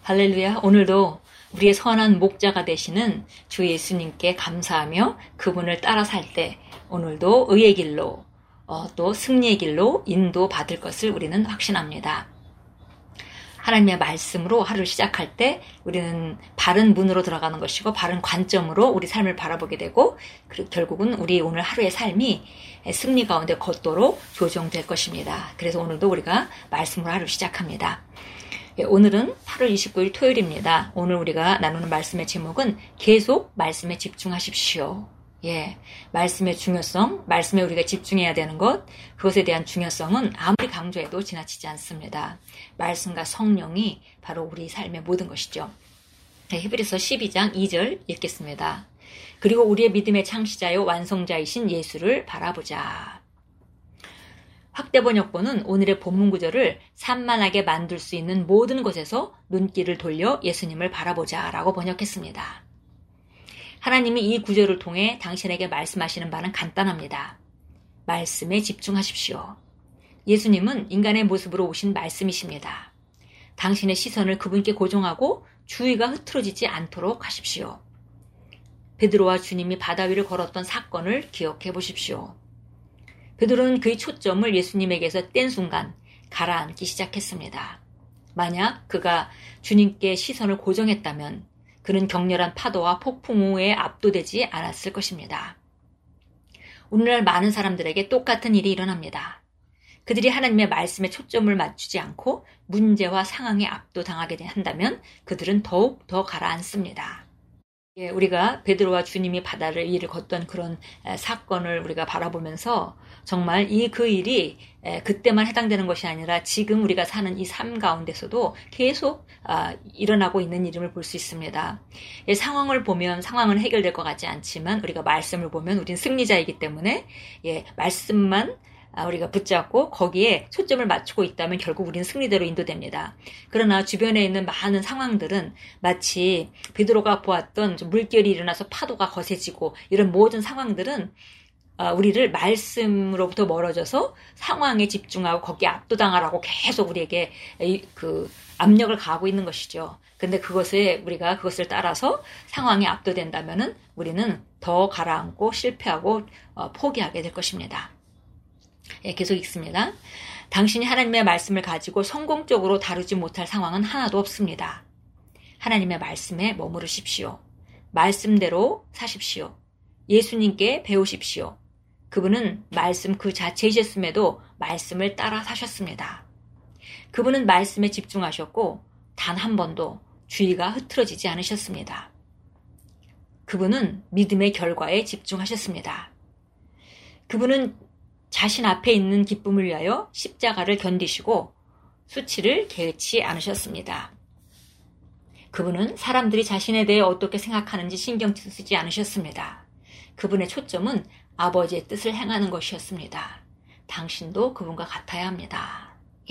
할렐루야. 오늘도 우리의 선한 목자가 되시는 주 예수님께 감사하며 그분을 따라 살 때 오늘도 의의 길로 또 승리의 길로 인도받을 것을 우리는 확신합니다. 하나님의 말씀으로 하루를 시작할 때 우리는 바른 문으로 들어가는 것이고 바른 관점으로 우리 삶을 바라보게 되고 결국은 우리 오늘 하루의 삶이 승리 가운데 걷도록 조정될 것입니다. 그래서 오늘도 우리가 말씀으로 하루 시작합니다. 오늘은 8월 29일 토요일입니다. 오늘 우리가 나누는 말씀의 제목은 계속 말씀에 집중하십시오. 말씀의 중요성, 말씀에 우리가 집중해야 되는 것, 그것에 대한 중요성은 아무리 강조해도 지나치지 않습니다. 말씀과 성령이 바로 우리 삶의 모든 것이죠. 히브리서 12장 2절 읽겠습니다. 그리고 우리의 믿음의 창시자요 완성자이신 예수를 바라보자. 확대 번역본은 오늘의 본문 구절을 산만하게 만들 수 있는 모든 곳에서 눈길을 돌려 예수님을 바라보자 라고 번역했습니다. 하나님이 이 구절을 통해 당신에게 말씀하시는 바는 간단합니다. 말씀에 집중하십시오. 예수님은 인간의 모습으로 오신 말씀이십니다. 당신의 시선을 그분께 고정하고 주의가 흐트러지지 않도록 하십시오. 베드로와 주님이 바다 위를 걸었던 사건을 기억해 보십시오. 베드로는 그의 초점을 예수님에게서 뗀 순간 가라앉기 시작했습니다. 만약 그가 주님께 시선을 고정했다면 그는 격렬한 파도와 폭풍우에 압도되지 않았을 것입니다. 오늘날 많은 사람들에게 똑같은 일이 일어납니다. 그들이 하나님의 말씀에 초점을 맞추지 않고 문제와 상황에 압도당하게 한다면 그들은 더욱 더 가라앉습니다. 우리가 베드로와 주님이 바다 위를 걷던 그런 사건을 우리가 바라보면서 정말 그 일이 그때만 해당되는 것이 아니라 지금 우리가 사는 이 삶 가운데서도 계속 일어나고 있는 일임을 볼 수 있습니다. 상황을 보면 상황은 해결될 것 같지 않지만 우리가 말씀을 보면 우리는 승리자이기 때문에 말씀만 우리가 붙잡고 거기에 초점을 맞추고 있다면 결국 우리는 승리대로 인도됩니다. 그러나 주변에 있는 많은 상황들은 마치 베드로가 보았던 물결이 일어나서 파도가 거세지고 이런 모든 상황들은 우리를 말씀으로부터 멀어져서 상황에 집중하고 거기에 압도당하라고 계속 우리에게 그 압력을 가하고 있는 것이죠. 근데 우리가 그것을 따라서 상황에 압도된다면은 우리는 더 가라앉고 실패하고 포기하게 될 것입니다. 계속 읽습니다. 당신이 하나님의 말씀을 가지고 성공적으로 다루지 못할 상황은 하나도 없습니다. 하나님의 말씀에 머무르십시오. 말씀대로 사십시오. 예수님께 배우십시오. 그분은 말씀 그 자체이셨음에도 말씀을 따라 사셨습니다. 그분은 말씀에 집중하셨고 단 한 번도 주의가 흐트러지지 않으셨습니다. 그분은 믿음의 결과에 집중하셨습니다. 그분은 자신 앞에 있는 기쁨을 위하여 십자가를 견디시고 수치를 개의치 않으셨습니다. 그분은 사람들이 자신에 대해 어떻게 생각하는지 신경 쓰지 않으셨습니다. 그분의 초점은 아버지의 뜻을 행하는 것이었습니다. 당신도 그분과 같아야 합니다.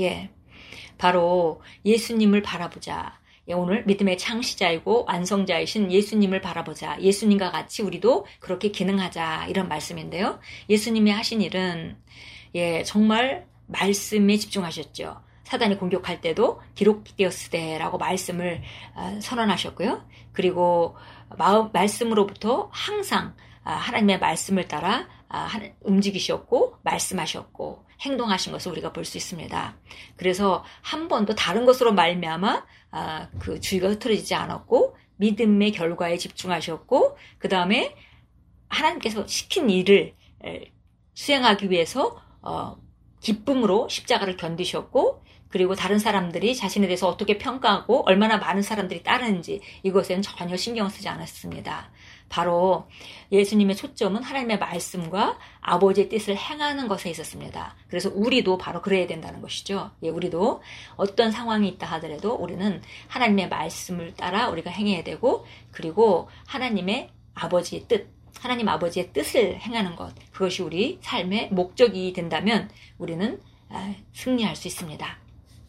바로 예수님을 바라보자. 오늘 믿음의 창시자이고 완성자이신 예수님을 바라보자. 예수님과 같이 우리도 그렇게 기능하자. 이런 말씀인데요. 예수님이 하신 일은 정말 말씀에 집중하셨죠. 사단이 공격할 때도 기록되었으되라고 말씀을 선언하셨고요. 그리고 말씀으로부터 항상 하나님의 말씀을 따라 움직이셨고 말씀하셨고 행동하신 것을 우리가 볼 수 있습니다. 그래서 한 번도 다른 것으로 말미암아 그 주의가 흐트러지지 않았고 믿음의 결과에 집중하셨고 그 다음에 하나님께서 시킨 일을 수행하기 위해서 기쁨으로 십자가를 견디셨고 그리고 다른 사람들이 자신에 대해서 어떻게 평가하고 얼마나 많은 사람들이 따르는지 이것에는 전혀 신경 쓰지 않았습니다. 바로 예수님의 초점은 하나님의 말씀과 아버지의 뜻을 행하는 것에 있었습니다. 그래서 우리도 바로 그래야 된다는 것이죠. 우리도 어떤 상황이 있다 하더라도 우리는 하나님의 말씀을 따라 우리가 행해야 되고 그리고 하나님의 아버지의 뜻, 하나님 아버지의 뜻을 행하는 것, 그것이 우리 삶의 목적이 된다면 우리는 승리할 수 있습니다.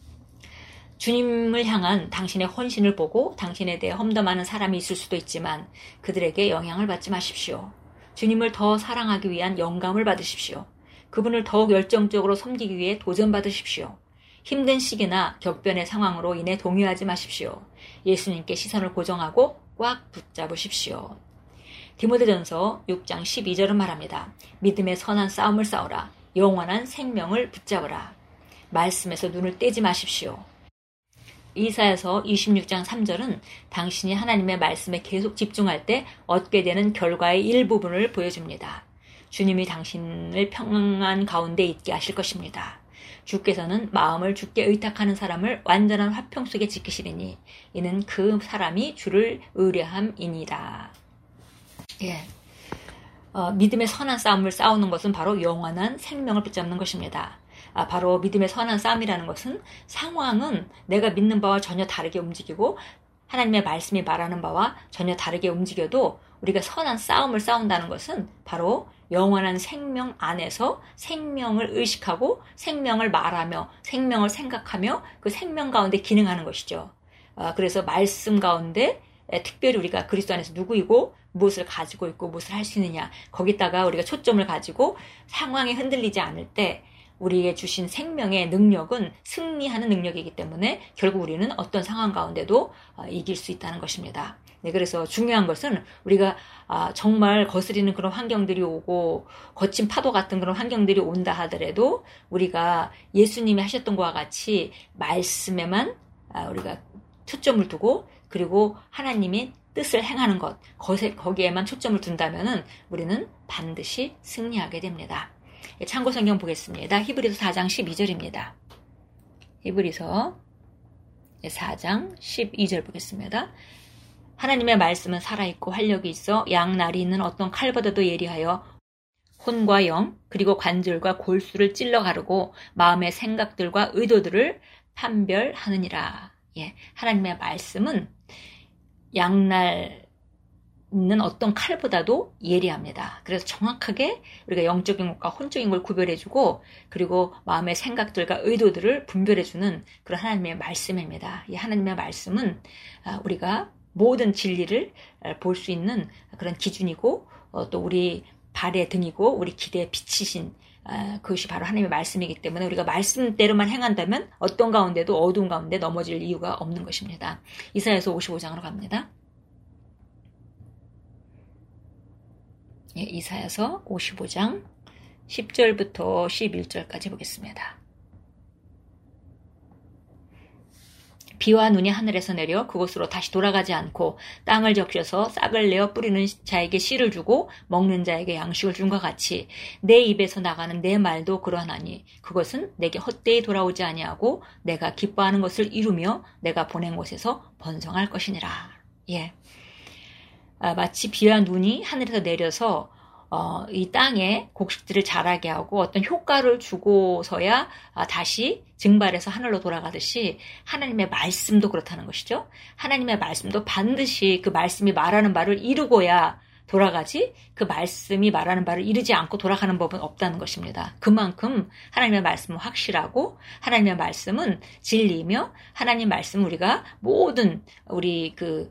주님을 향한 당신의 헌신을 보고 당신에 대해 험담하는 사람이 있을 수도 있지만 그들에게 영향을 받지 마십시오. 주님을 더 사랑하기 위한 영감을 받으십시오. 그분을 더욱 열정적으로 섬기기 위해 도전받으십시오. 힘든 시기나 격변의 상황으로 인해 동요하지 마십시오. 예수님께 시선을 고정하고 꽉 붙잡으십시오. 디모데전서 6장 12절은 말합니다. 믿음의 선한 싸움을 싸우라. 영원한 생명을 붙잡으라. 말씀에서 눈을 떼지 마십시오. 이사야서 26장 3절은 당신이 하나님의 말씀에 계속 집중할 때 얻게 되는 결과의 일부분을 보여줍니다. 주님이 당신을 평안 가운데 있게 하실 것입니다. 주께서는 마음을 주께 의탁하는 사람을 완전한 화평 속에 지키시리니 이는 그 사람이 주를 의뢰함이니라. 예. 믿음의 선한 싸움을 싸우는 것은 바로 영원한 생명을 붙잡는 것입니다. 바로 믿음의 선한 싸움이라는 것은 상황은 내가 믿는 바와 전혀 다르게 움직이고 하나님의 말씀이 말하는 바와 전혀 다르게 움직여도 우리가 선한 싸움을 싸운다는 것은 바로 영원한 생명 안에서 생명을 의식하고 생명을 말하며 생명을 생각하며 그 생명 가운데 기능하는 것이죠. 그래서 말씀 가운데 특별히 우리가 그리스도 안에서 누구이고 무엇을 가지고 있고 무엇을 할 수 있느냐 거기다가 우리가 초점을 가지고 상황에 흔들리지 않을 때 우리에게 주신 생명의 능력은 승리하는 능력이기 때문에 결국 우리는 어떤 상황 가운데도 이길 수 있다는 것입니다. 네, 그래서 중요한 것은 우리가 정말 거스리는 그런 환경들이 오고 거친 파도 같은 그런 환경들이 온다 하더라도 우리가 예수님이 하셨던 것과 같이 말씀에만 우리가 초점을 두고 그리고 하나님의 뜻을 행하는 것 거기에만 초점을 둔다면은 우리는 반드시 승리하게 됩니다. 참고 성경 보겠습니다. 히브리서 4장 12절입니다. 히브리서 4장 12절 보겠습니다. 하나님의 말씀은 살아있고 활력이 있어 양날이 있는 어떤 칼보다도 예리하여 혼과 영 그리고 관절과 골수를 찔러 가르고 마음의 생각들과 의도들을 판별하느니라. 예, 하나님의 말씀은 양날 있는 어떤 칼보다도 예리합니다. 그래서 정확하게 우리가 영적인 것과 혼적인 걸 구별해주고 그리고 마음의 생각들과 의도들을 분별해주는 그런 하나님의 말씀입니다. 이 하나님의 말씀은 우리가 모든 진리를 볼 수 있는 그런 기준이고 또 우리 발의 등이고 우리 기대의 빛이신 그것이 바로 하나님의 말씀이기 때문에 우리가 말씀대로만 행한다면 어떤 가운데도 어두운 가운데 넘어질 이유가 없는 것입니다. 이사야서 55장으로 갑니다. 예, 이사야서 55장 10절부터 11절까지 보겠습니다. 비와 눈이 하늘에서 내려 그곳으로 다시 돌아가지 않고 땅을 적셔서 싹을 내어 뿌리는 자에게 씨를 주고 먹는 자에게 양식을 준 것 같이 내 입에서 나가는 내 말도 그러하나니 그것은 내게 헛되이 돌아오지 아니하고 내가 기뻐하는 것을 이루며 내가 보낸 곳에서 번성할 것이니라. 예. 마치 비와 눈이 하늘에서 내려서 이 땅에 곡식들을 자라게 하고 어떤 효과를 주고서야 다시 증발해서 하늘로 돌아가듯이 하나님의 말씀도 그렇다는 것이죠. 하나님의 말씀도 반드시 그 말씀이 말하는 바를 이루고야 돌아가지 그 말씀이 말하는 바를 이루지 않고 돌아가는 법은 없다는 것입니다. 그만큼 하나님의 말씀은 확실하고 하나님의 말씀은 진리이며 하나님 말씀은 우리가 모든 우리 그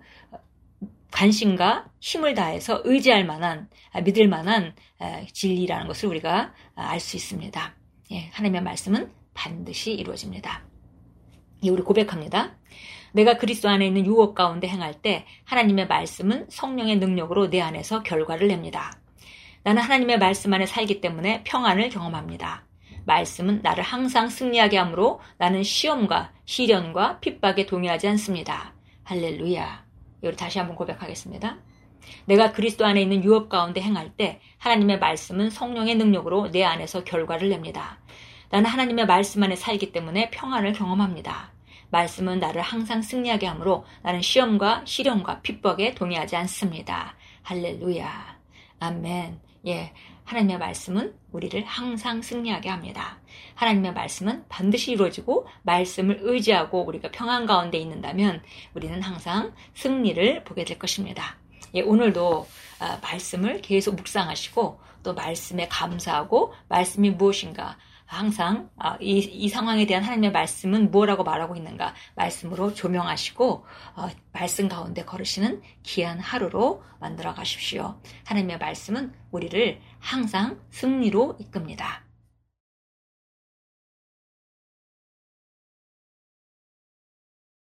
관심과 힘을 다해서 의지할 만한 믿을 만한 진리라는 것을 우리가 알 수 있습니다. 예, 하나님의 말씀은 반드시 이루어집니다. 예, 우리 고백합니다. 내가 그리스도 안에 있는 유업 가운데 행할 때 하나님의 말씀은 성령의 능력으로 내 안에서 결과를 냅니다. 나는 하나님의 말씀 안에 살기 때문에 평안을 경험합니다. 말씀은 나를 항상 승리하게 하므로 나는 시험과 시련과 핍박에 동의하지 않습니다. 할렐루야. 우리 다시 한번 고백하겠습니다. 내가 그리스도 안에 있는 유업 가운데 행할 때 하나님의 말씀은 성령의 능력으로 내 안에서 결과를 냅니다. 나는 하나님의 말씀 안에 살기 때문에 평안을 경험합니다. 말씀은 나를 항상 승리하게 하므로 나는 시험과 시련과 핍박에 동의하지 않습니다. 할렐루야. 아멘. 예, 하나님의 말씀은 우리를 항상 승리하게 합니다. 하나님의 말씀은 반드시 이루어지고 말씀을 의지하고 우리가 평안 가운데 있는다면 우리는 항상 승리를 보게 될 것입니다. 예, 오늘도 말씀을 계속 묵상하시고 또 말씀에 감사하고 말씀이 무엇인가 항상 이 상황에 대한 하나님의 말씀은 뭐라고 말하고 있는가 말씀으로 조명하시고 말씀 가운데 걸으시는 귀한 하루로 만들어 가십시오. 하나님의 말씀은 우리를 항상 승리로 이끕니다.